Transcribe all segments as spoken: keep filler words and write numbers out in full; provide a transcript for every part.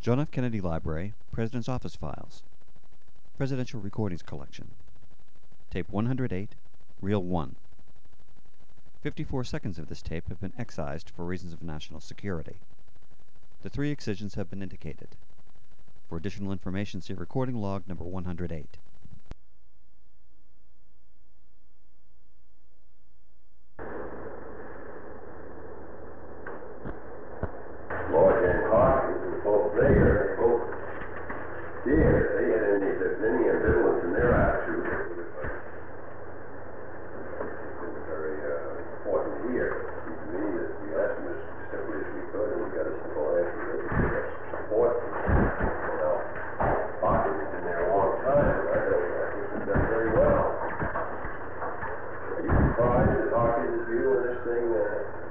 John F. Kennedy Library, President's Office Files. Presidential Recordings Collection. Tape one hundred eight, Reel one. fifty-four seconds of this tape have been excised for reasons of national security. The three excisions have been indicated. For additional information, see recording log number one hundred eight. Lord and Hawkins and both there, both there, they had any, any ambivalence in their attitude. It's very uh, important here. It seems to me that we asked them as simply as we could, and we got a simple answer that we could have some support. Well, Hawkins has been there a long time. I don't I think he's done very well. Are you surprised at Hawkins' view of this thing? Uh,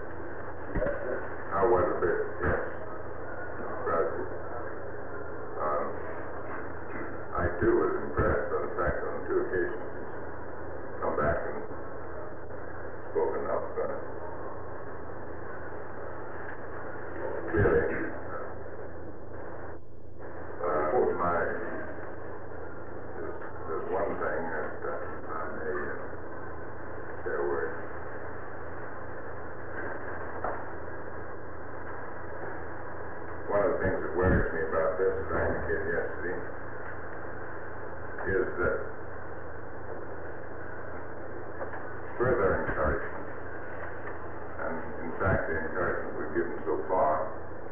I was a bit, yes. Surprised. Um, I too was impressed by the fact that on two occasions he's come back and spoken up uh, clearly. Uh, my, there's, there's one thing that uh, I may uh, say a word. One of the things that worries me about this, as I indicated yesterday, is that further encouragement, and in fact the encouragement we've given so far,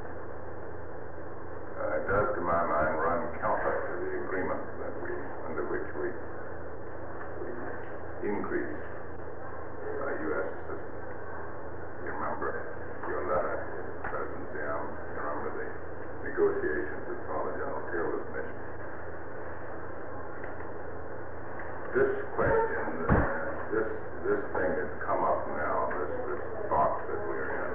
uh, does to my mind run counter to the agreement that we, under which we, we increase uh, U S assistance. You remember your letter, President Ziam, you remember the negotiations that followed General Taylor's mission. This question, uh, this this thing that's come up now, this this box that we're in,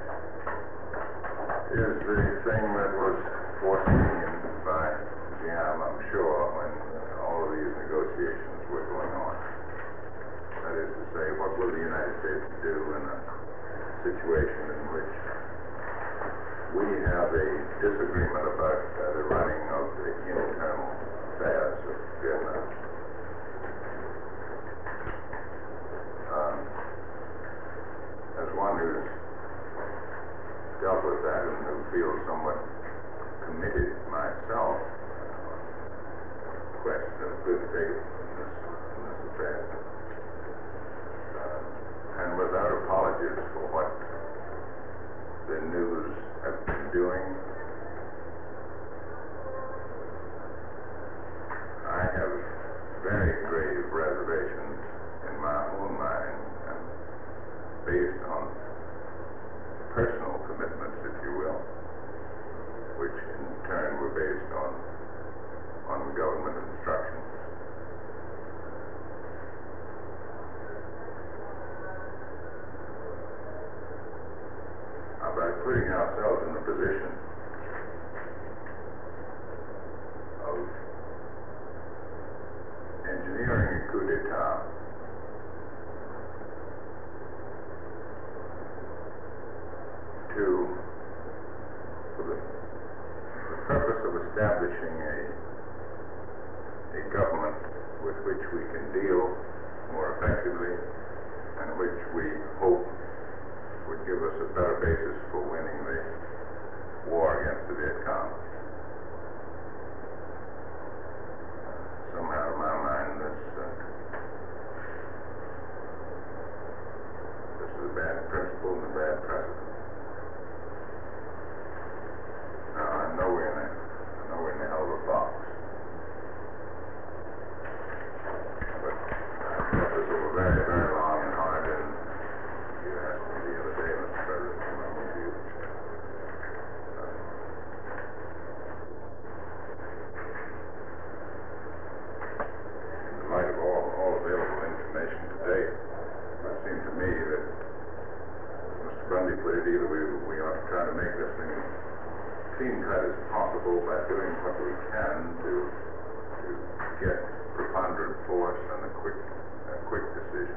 is the thing that was foreseen by Ziam, I'm sure, when uh, all of these negotiations were going on. That is to say, what will the United States do in a situation in which we have a disagreement about uh, the running of the internal affairs of Vietnam. Um, as one who's dealt with that and who feels somewhat committed myself to the question of good faith in this, in this affair, uh, and without apologies for what the news have been doing, I have very grave reservations in my own mind, and based on personal commitments, if you will, which in turn were based on on government instructions. By putting ourselves in the position of engineering a coup d'etat to, for the, the purpose of establishing a, a government with which we can deal more effectively and which we hope would give us a better basis for winning the war against the Viet Cong. Somehow, in my mind, this uh, this is a bad principle and a bad precedent. Now, I know we're in a, I know we're in a hell of a box, but I thought this over very, very long and hard, and you asked me the other day, Mister President, to my own view. In the light of all, all available information today, it seemed to me that, as Mister Bundy put it, either we, we ought to try to make this thing as clean-cut as possible by doing what we can to, to get preponderant force and a quick, a quick decision.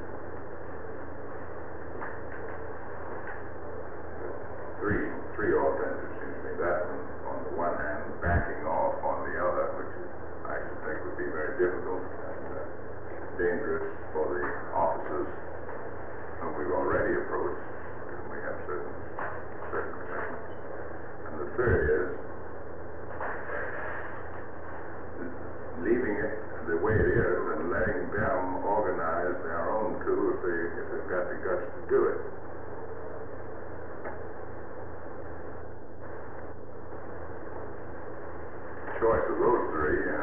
Three, three alternatives seem to me. That, on the one hand, clear is leaving it the way it is and letting them organize their own too if they if they've got the guts to do it. Choice of those three, yeah.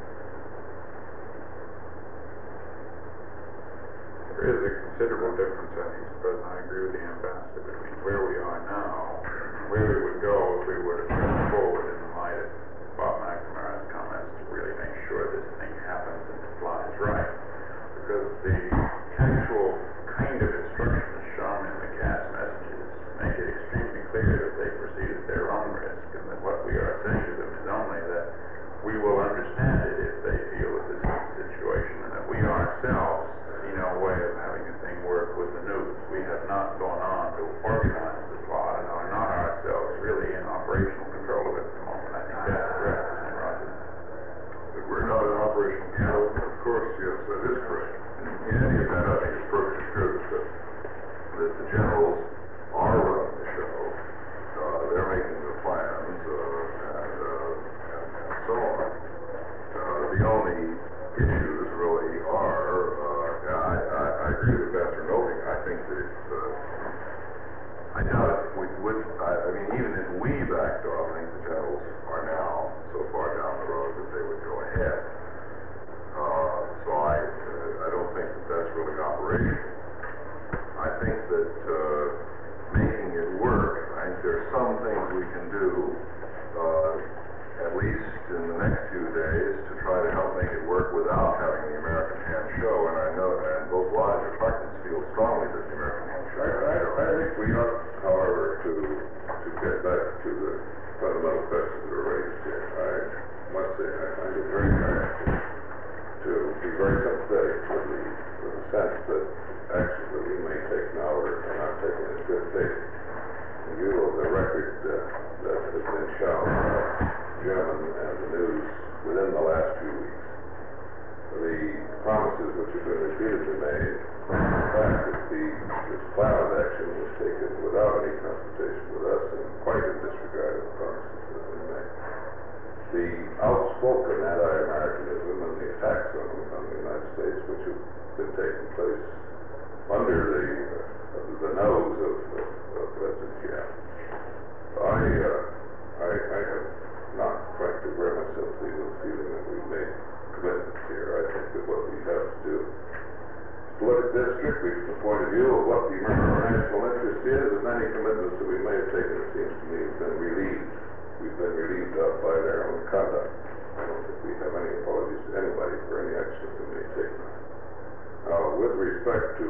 There is a considerable difference, I think, President. I agree with the ambassador between where we are now and where we would go if we were to press forward in the light of Bob McNamara's comments to really make sure this thing happens and flies right. Because the actual kind of instructions shown in the C A S messages make it extremely clear that they proceed at their own risk, and that what we are saying to them is only that we will understand it if they feel that this is a situation, and that we ourselves see no way of having the thing work with the news. We have not gone on to organize the plot and are not ourselves really in operational control of it at the moment. I think that's correct, Mister Rogers. That we're not in operational control, of course, yes, that is correct. In any event, I think it's perfectly true that, that the generals are running the show. Uh, they're making the plans, uh, and, uh, and, and so on. Uh, the only issues really are, uh, and I, I, I agree with Pastor Noving. I think that it's, uh, I doubt if we would, I, I mean, even if we backed off, I think the generals are now so far down the road that they would go ahead. Uh, so I, uh, I don't think that that's really operational. I think that, uh, making it work, I think there's some things we can do, uh, at least in the next few days, to try to help make it work without having the American Hand show. And I know, and both Lodge and Harkins feel strongly that the American Hand show. I, I, I think we ought, however, to to get back to the fundamental questions that are raised here. I must say, I find it very hard to, to be very sympathetic with the, with the sense that actions that we may take now are, are not taken in good faith. In view of the record uh, that has been shown by Jim and, and the news within the last few weeks, the promises which have been repeatedly made, the fact that the, this plan of action was taken without any consultation with us and quite in disregard of the promises that have been made. The outspoken anti-Americanism and the attacks on, on the United States which have been taking place under the, uh, the nose of, of, of President Jim. I, uh, I, I have not, frankly, very much sympathy with the feeling that we've made commitments here. I think that what we have to do is to look at this strictly from the point of view of what the American national interest is, and any commitments that we may have taken, it seems to me, have been relieved. We've been relieved of by their own conduct. I don't think we have any apologies to anybody for any action that we may take. Now, with respect to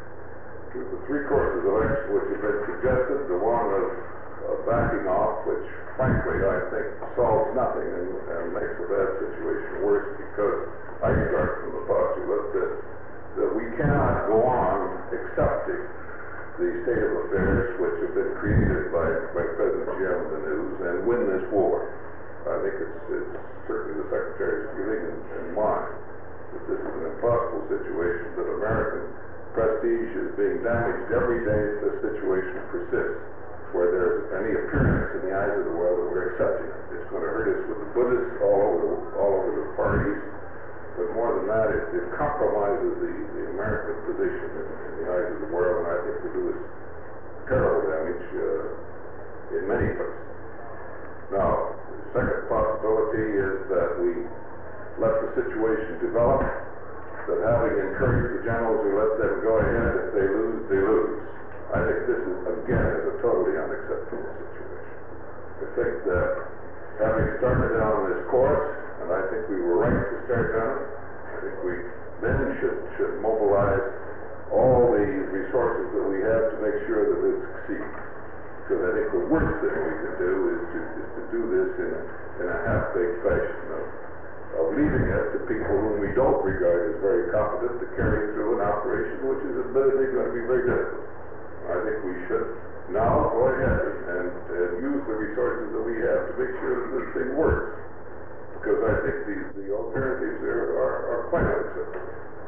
to the three courses of action which have been suggested, the one of, of backing off, which frankly I think solves nothing and, and makes a bad situation worse, because I start from the postulate that, that we cannot go on accepting the state of affairs which have been created by, by President Jim and the news and win this war. I think it's, it's certainly the Secretary's feeling and, and mine that this is an impossible situation, that American prestige is being damaged every day as this situation persists, where there's any appearance in the eyes of the world that we're accepting it. It's going to hurt us with the Buddhists all over the, all over the parties, but more than that, it, it compromises the, the American position in, in the eyes of the world, and I think will do us terrible damage uh, in many places. Now, the second possibility is that we let the situation develop, that having encouraged the generals, we let them go ahead. If they lose, they lose. I think this is, again, is a totally unacceptable situation. I think that having started down this course, and I think we were right to start down it, I think we then should, should mobilize all the resources that we have to make sure that it succeeds. Because I think the worst thing we can do is to, is to do this in a, in a half-baked fashion of, of leaving it to people whom we don't regard as very competent to carry through an operation which is admittedly going to be very difficult. I think we should now go ahead and, and use the resources that we have to make sure that this thing works. Because I think the, the alternatives there are, are quite unacceptable.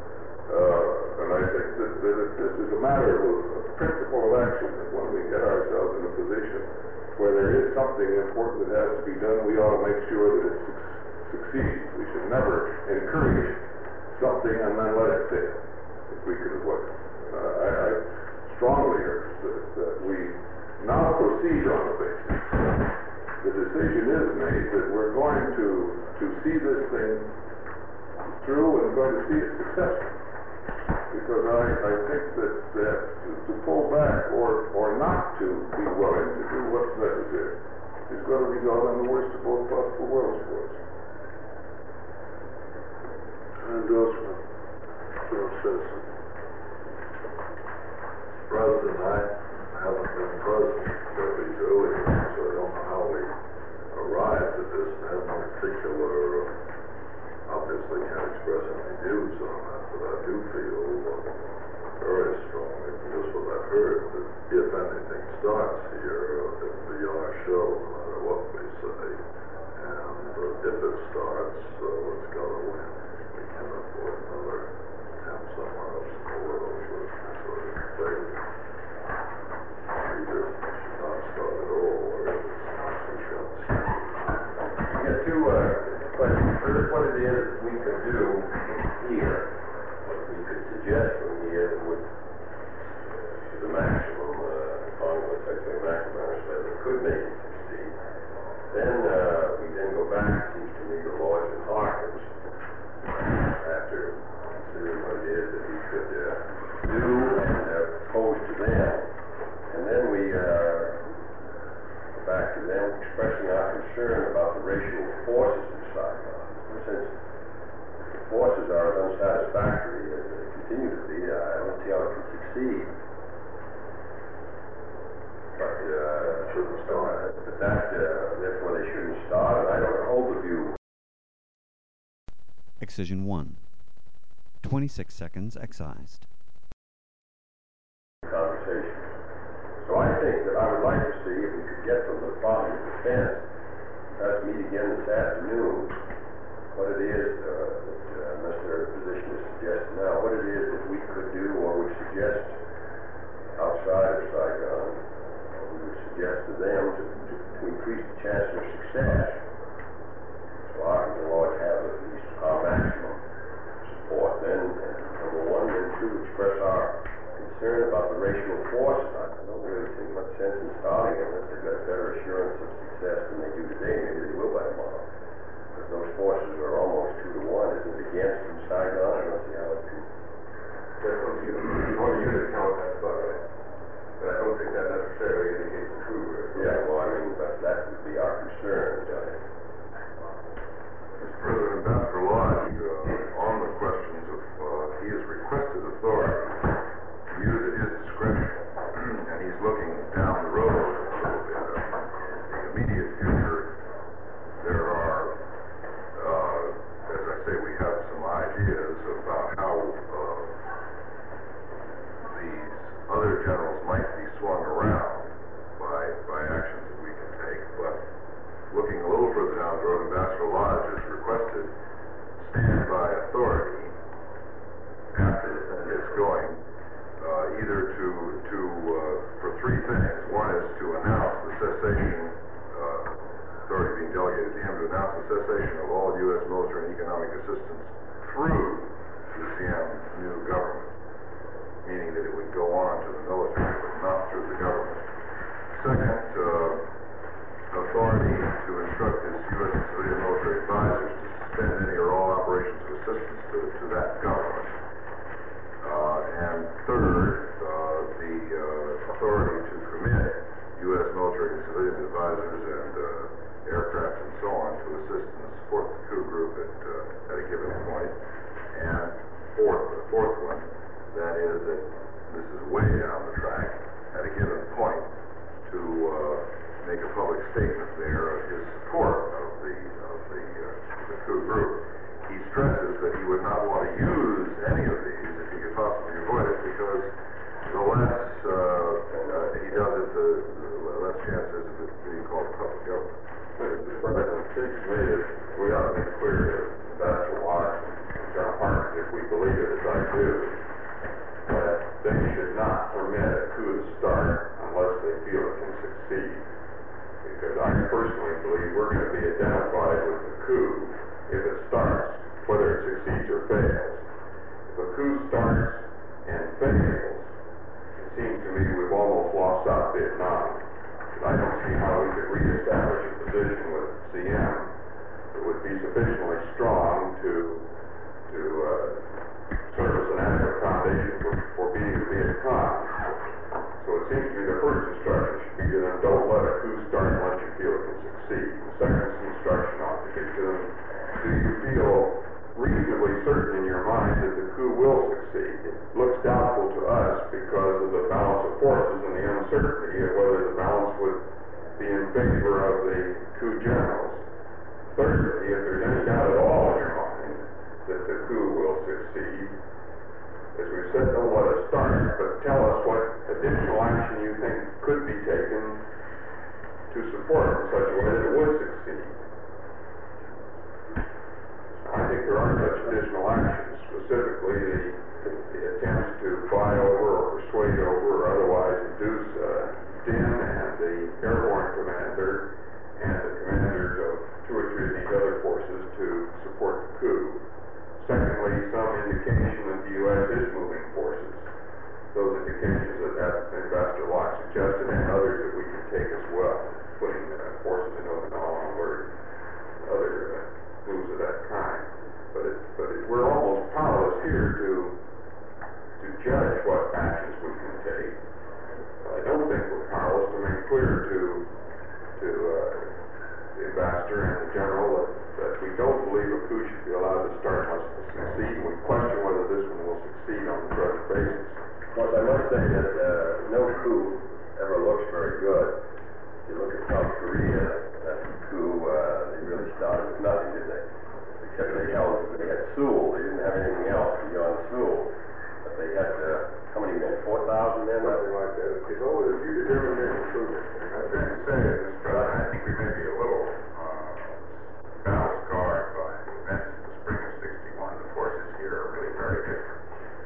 Uh, and I think that, that this is a matter of a principle of action, that when we get ourselves in a position where there is something important that has to be done, we ought to make sure that it su- succeeds. We should never encourage something and then let it fail, if we could avoid it. Uh, I, I strongly urge that, that we now proceed on the basis. The decision is made that we're going to, to see this thing through and going to see it successful. Because I, I think that, that to, to pull back or, or not to be willing to do what's necessary is going to result in the worst of both possible worlds for us. Endorsement, Joe Citizen. President, I haven't been present for these earlier ones, so I don't know how we arrived at this. I have no particular, uh, obviously can't express any views on that, but I do feel uh, very strongly from just what I've heard that if anything starts here, uh, it'll be our show, no matter what we say. And uh, if it starts, uh, it's got to win. We can't afford another attempt somewhere else in the world with sort of failure. Either should not start at all, or if it starts, we shall see. I got two uh, questions. First, what it is we could do here, what we could suggest from here that would, to the maximum, uh, upon which I think McNamara said it could make it succeed. Then uh, we then go back, it seems to me, to Lloyd and Harkins, after considering what it is that we could uh, do and uh, propose to them. And then we uh, go back to them expressing our concern about the racial forces in Saigon. Since the forces are as unsatisfactory as they continue to be, I don't see how it can succeed. But uh, shouldn't start. But that, uh, therefore, they shouldn't start. And I don't hold the view. Excision one. twenty-six seconds excised. Conversation. So I think that I would like to see if we could get from the Department of Defense, perhaps meet again this afternoon, what it is, uh, that, uh, unless they're in a position to suggest now, what it is that we could do or would suggest outside of Saigon, or we would suggest to them to, to, to increase the chance of success. So I can Lord have at least our maximum support. Then, uh, number one, then two, express our concern about the racial forces. I don't really see much sense in starting it unless they've got better assurance of success than they do today. Maybe they will by tomorrow. Because those forces are almost two to one. Isn't it against from Saigon? I don't see how it can. That's what you, you want to use it count that, by the way. But I don't think that necessarily indicates the true. Yeah, well, I mean, but that would be our concern, Johnny. Mister President, Ambassador Lodge, uh, on the questions of, uh, he has requested authority to use at his discretion, and he's looking down the road a little bit. Uh, the immediate future, there are, uh, as I say, we have some ideas about how uh, these other generals might be swung around by, by actions that we can take, but looking a little further down the road, Ambassador Lodge has requested standby authority after it's going, uh, either to, to uh, for three things. One is to announce the cessation, uh, authority being delegated to him to announce the cessation of all U S military and economic assistance through the Siam new government, meaning that it would go on to the military, but not through the government. Second, uh, authority to instruct his U S and civilian military advisors to suspend any or all operations of assistance to, to that government. Uh, and third, uh, the uh, authority to permit U S military and civilian advisors and uh, aircraft and so on to assist and support the coup group at, uh, at a given point. And fourth, the fourth one, that is that this is way down the track, at a given point, to uh, make a public statement there of his support of the of the, uh, the coup group. He stresses that he would not want to use any of these if he could possibly avoid it, because the less uh, uh, he does it, the, the less chances of it being called public government. But it seems to me that we ought to make clear to Ambassador Lodge and John Harkin, if we believe it as I do, that they should not permit a coup to start unless they feel it can succeed. I personally believe we're going to be identified with the coup if it starts, whether it succeeds or fails. If a coup starts and fails, it seems to me we've almost lost South Vietnam. I don't see how we could reestablish a position with C M that would be sufficiently strong to to uh, serve as an adequate foundation for, for beating the Viet Cong. So it seems to me the first instruction should be to them, don't let a coup start unless you feel it can succeed. The second instruction ought to be to them, do you feel reasonably certain in your mind that the coup will succeed? It looks doubtful to us because of the balance of forces and the uncertainty of whether the balance would be in favor of the coup generals. Thirdly, if there's any doubt at all in your mind that the coup will succeed, as we've said, don't let us start, but tell us what additional action you think could be taken to support it in such a way that it would succeed. I think there are such additional actions, specifically the, the attempts to buy over or persuade over or otherwise induce uh, Dinh and the airborne commander and the commanders of two or three of these other forces to support the coup. Secondly, some indication that the U S is moving forces. Those indications that, that Ambassador Locke suggested and others that we can take as well, putting uh, forces in Okinawa or other uh, moves of that kind. But, it, but it, we're almost powerless here to to judge what actions we can take. I don't think we're powerless to make clear to to uh, the ambassador and the general that, that we don't believe a coup should be allowed to start unless it succeed. We question whether this one will succeed on the present basis. Of course, I must say that uh, no coup ever looks very good. If you look at South Korea, that coup, uh, they really started with nothing, did they? Except they held, they had Seoul. They didn't have anything else beyond Seoul. But they had, uh, how many men? four thousand men? Something like that. It's always a few different men, too. I'm trying to say, Mister President, I think we may be a little uh, battle scarred by the events of the spring of sixty-one. The forces here are really very different.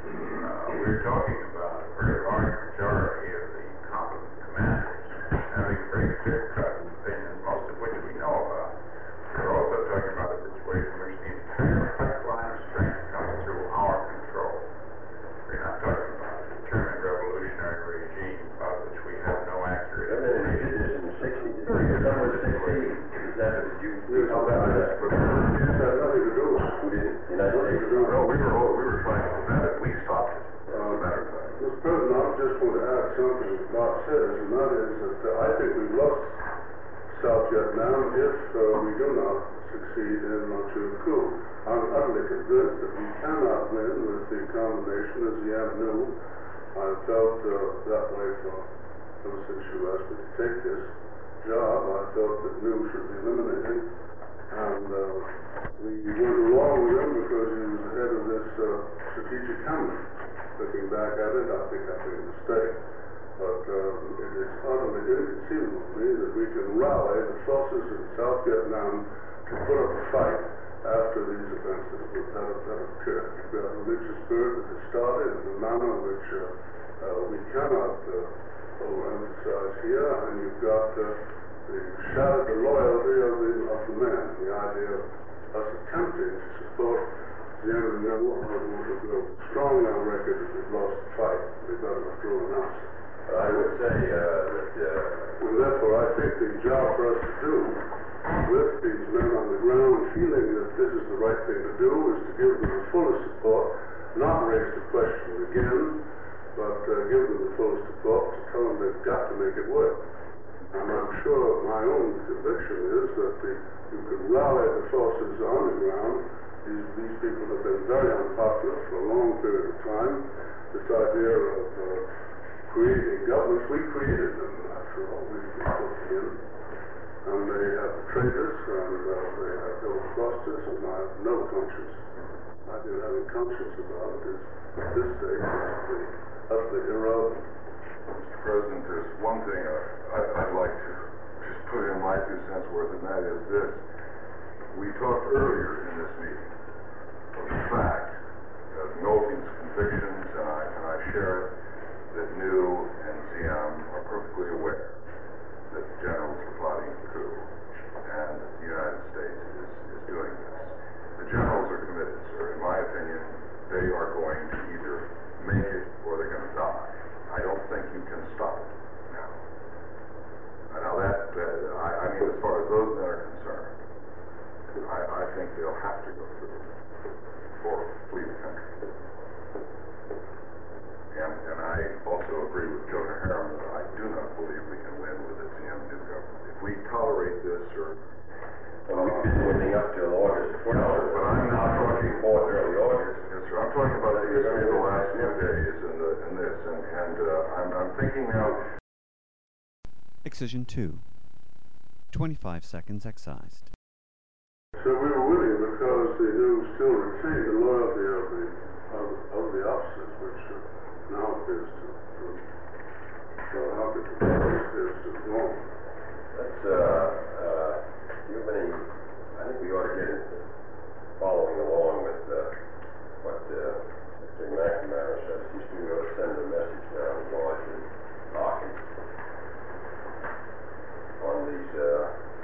Uh, we're talking about a very large majority of the competent commanders having very clear-cut opinions, most of which we know about. We're also talking about a situation in which the entire pipeline of strength comes through our control. We're not talking about a determined revolutionary regime about which we have no accurate information. In sixty, December sixteen, is that, did you, you know That that? has nothing to do with it. Who did it? United States? No, we were, we were trying to prevent it. We stopped it. As a matter of fact. Mister President, I just want to add something that Bob says, and that is that uh, I think we've lost South Vietnam if uh, we do not succeed in launching a coup. I'm utterly convinced that we cannot win with the combination of Diem New. I've felt uh, that way for ever since you asked me to take this job. I felt that New should be eliminated, and uh, we went along with him because he was the head of this uh, strategic command. Looking back at it, I think I made a mistake. But uh, it is utterly inconceivable to me that we can rally the forces in South Vietnam to put up a fight after these events that have, that have, that have occurred. You've got a religious spirit that has started in a manner which uh, uh, we cannot uh, overemphasize here, and you've got uh, the shattered the loyalty of the, of the men, the idea of us attempting to support the end of the war. We'll go strongly on record that we've lost the fight. We better withdraw an ounce. I would say uh, that, uh, And therefore, I think the job for us to do with these men on the ground feeling that this is the right thing to do is to give them the fullest support, not raise the question again, but uh, give them the fullest support to tell them they've got to make it work. And I'm sure my own conviction is that the, you could rally the forces on the ground. These, these people have been very unpopular for a long period of time. This idea of uh, creating governments, we created them, after all, we put them in. And they have betrayed us, and uh, they have double-crossed us, and I have no conscience. I do have a conscience about it. It's, at this stage, it's utterly irrelevant. Mister President, there's one thing uh, I, I'd like to just put in my two cents worth, and that is this. We talked earlier in this meeting of the fact of Nolting's convictions, and I, and I share it, that New and Diem are perfectly aware that the generals are plotting the coup. those that are concerned, I, I think they'll have to go through or flee the country. And, and I also agree with Governor Harriman that I do not believe we can win with this young new government. If we tolerate this or Well, we could do anything up till August. Well, but I'm not talking Fourth, early August. Yes, sir. I'm talking about the history of the last few days and, the, and this, and, and uh, I'm, I'm thinking now. Excision two. twenty-five seconds excised. So we were winning because they do still retain the loyalty of the, of, of the officers, which uh, now appears to, to well, how could the appears to wrong. Let's, uh, uh, do you have any, I think we ought to get into following along with, uh, what, uh, Mister McNamara says. He's going to send a message down to Lodge and Hawkins on these, uh,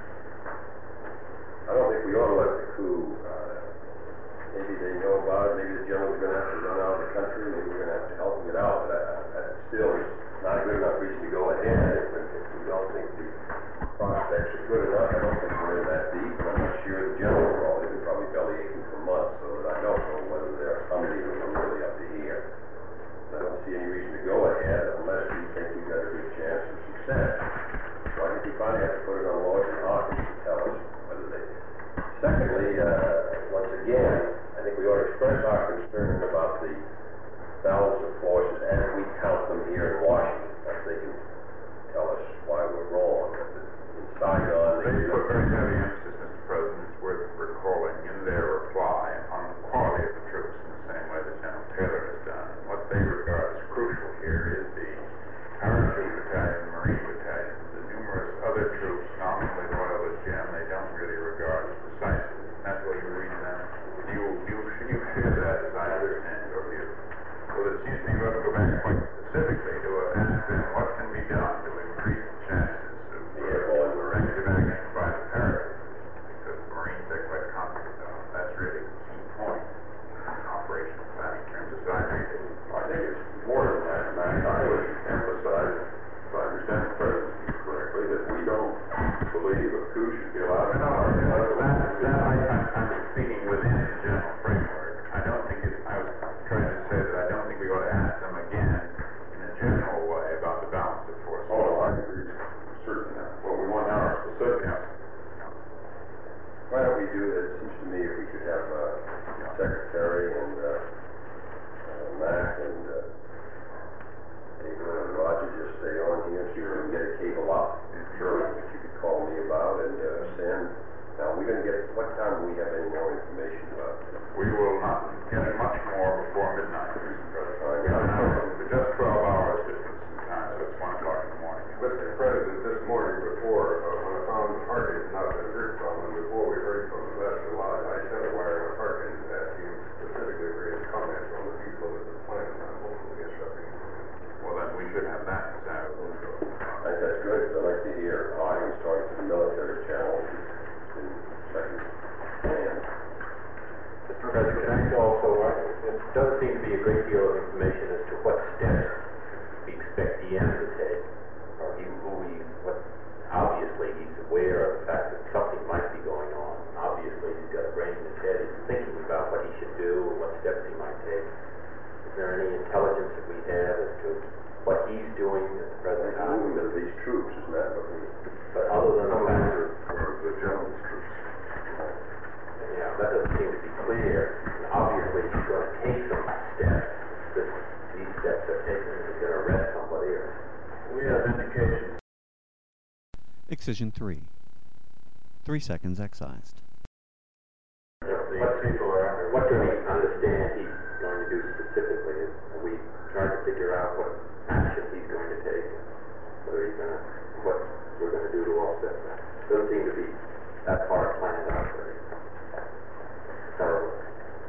I don't think we ought to let the coup, uh, maybe they know about it, maybe the general's going to have to run out of the country, maybe we're going to have to help him get out, but that, that still is not a good enough reason to go ahead if, if we don't think the prospects are good enough. I don't think we're in that deep, and I'm not sure the general role, they've been probably belly aching for months, so that I don't know whether there are some of them are really up to here. I don't see any reason to go ahead unless we think we've got a good chance of success. So I think we finally have to put it on Lodge and Hawkins to tell us whether they. Secondly, uh, once again, I think we ought to express our concern about the balance of forces as we count them here in Washington, as they can tell us why we're wrong. In Saigon, They they put very heavy emphasis, Mister President, it's worth recalling in their reply on the quality of the troops in the same way that General Taylor has done. What they regard as crucial here is the parachute battalion, Marine battalion, the numerous other troops nominally loyal to Jim, they don't really regard as precisely. That's what you read in that. You, you, you share that as I understand your view. So it seems to me you have to go back quite specifically to uh, ask them what can be done to increase the chances of uh, effective action by the parachute, because the Marines they're quite confident of. That's really the key point in operational planning in terms of side rating. I think it's more than that, Matt. I would emphasize, if I understand the presidency correctly, that we don't believe a coup should be allowed. No, no, that, that I, I, I'm speaking within the general framework. I don't think it, I was trying to say that I don't think we ought to ask them again in a general way about the balance of forces. Oh, I agree, certainly. What we want now are specifics. Why don't we do that? It seems to me if we could have uh, Secretary and uh, uh, Mac and uh, David and Roger just stay on here so you can get a cable up. Sure. That you could call me about and uh, send. Now, we're going to get, what time do we have any more information about this? We will not get much more before midnight, Mister President. All right. We don't have but just twelve hours difference in time, so it's one o'clock in the morning. Mister President, this morning before, uh, when I found Harkins not been heard from, and before we heard from the rest of the lot, I sent a wire to Harkins asking specifically for his comments on the people that were planning on hopefully disrupting. Well, then we should have that this afternoon. I think that's good. I'd like to hear audience talking to the military channel. In second hand. Mister President, can I also, uh, it does seem to be a great deal of information as to what steps we expect D M to take, or he, who he, what, obviously he's aware of the fact that something might be going on. Obviously he's got a brain in his head, he's thinking about what he should do, and what steps he might take. Is there any intelligence that we have as to what he's doing at the present The time? movement of these troops is not what we. But other than the fact that, For the general's troops. yeah, that doesn't seem to be clear. And obviously, he's going to take some steps. That these steps are taken. He's going to arrest somebody, or we have indications. Excision three. Three seconds excised. What people are, what do we understand he's going to do specifically? Are we trying to figure out what action he's going to take, whether he's going to, what we're going to do to offset that? Doesn't seem to be that far planned out very thoroughly.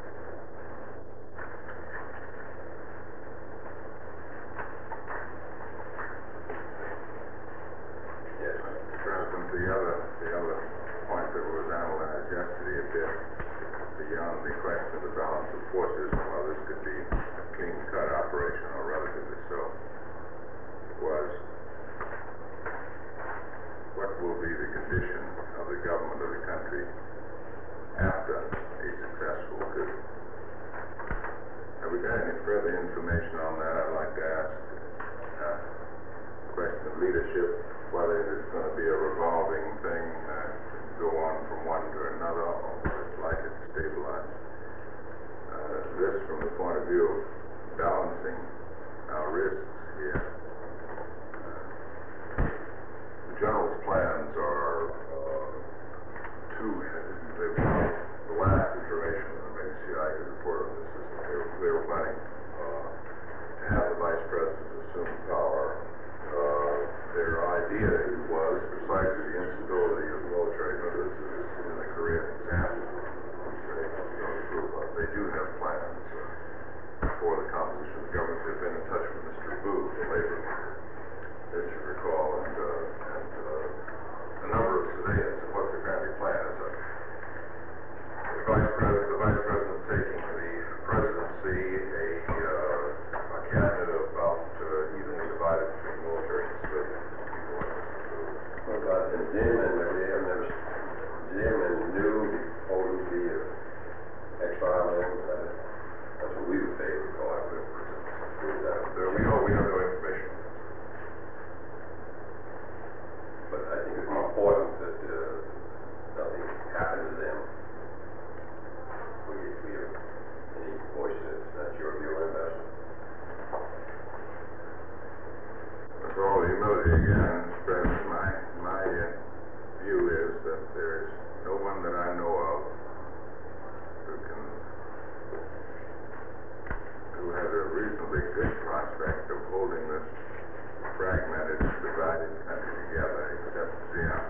Yes, Mister President, the other, the other point that was analyzed yesterday a bit, beyond the question of the balance of forces, while this could be a clean-cut operation, or relatively so, was what will be the condition of the have the information on that, I'd like to ask, uh, question of leadership, whether it's gonna be a revolving thing, uh, go on from one to another, or it's like it's stabilized. Uh, this from the point of view of balancing our risks here. Uh, the general's plans are, uh, two, they, the last iteration of the M C I report on this is that they were, they were planning, uh, to have the vice president assume power. Uh, their idea was precisely the instability of military militarism in the Korean example, which they don't approve of. They do have plans uh, for the composition of the government. They've been in touch with Mister Booth, the labor leader, as you recall, and, uh, and uh, a number of civilians of what their family plan is. Uh, the vice president, the vice president taking the presidency, a, uh, a cabinet about uh, evenly divided between military and civilian people. What about the Zimmerman, there, there was Zimmerman knew before he would be an ex-file man, uh, that's what we would say, we call it, but Uh, we know, we have no information. but I think it's important that, uh, nothing happened to them. We, we have any voices, that's your view on that? With all humility again, Mister President, my, my uh, view is that there is no one that I know of who can, who has a reasonably good prospect of holding this fragmented, divided country together, except Zion.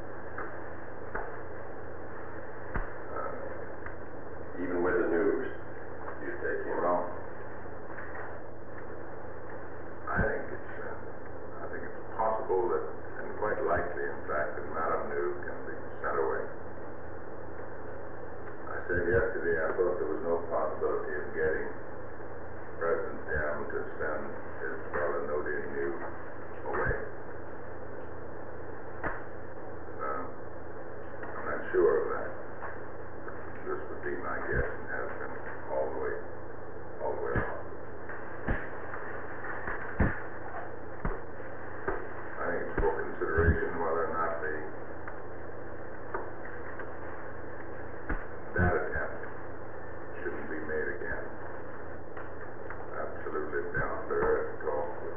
Uh, Even with the news, you take him well, I think it's, uh, I think it's possible that, and quite likely, in fact, that Madame New can be sent away. I said yesterday I thought there was no possibility of getting President Diem to send his brother Nodi New away. Uh, I'm not sure of that. This would be my guess, and has been all the way, all the way along. I think it's for consideration whether or not the that attempt shouldn't be made again. Absolutely down to earth talk with,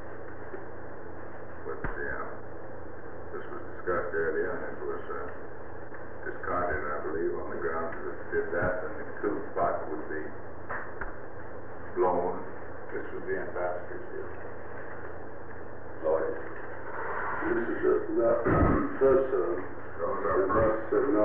with the, uh, this was discussed earlier, and it was uh, discarded, I believe, on the grounds that if it did that, then the coup spot would be blown. This was the ambassador's view. Lloyd. This is just that first, uh, Those are the first. last said no.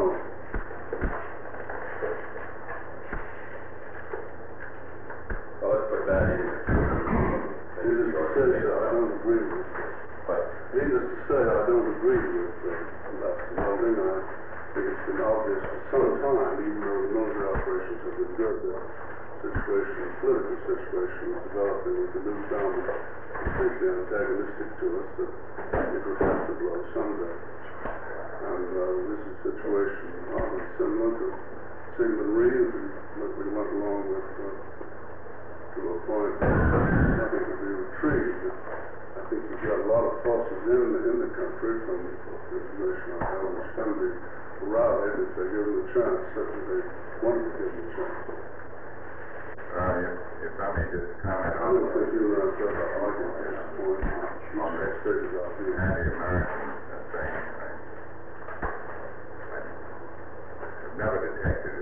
Well, let's put that in. Needless to say, I don't agree with it. But Needless to say, I don't agree with uh, Ambassador Welding. I think it's been obvious for some time, even though the military operations have been good, the situation, the political situation is developing with the new government completely antagonistic to us, that it would have to blow someday. And uh, this is a situation rather similar to Sigmund Reeve, that we went along with uh, to a point where nothing could be retrieved. I think you've got a lot of forces in the, in the country, from the information I have, which can be rallied if they give them a chance. Certainly they want to give them a chance. Uh, if, if I may just comment I on don't think the you and I have to argue at this point. On You the should state it out here. anti-American thing, I, I have never detected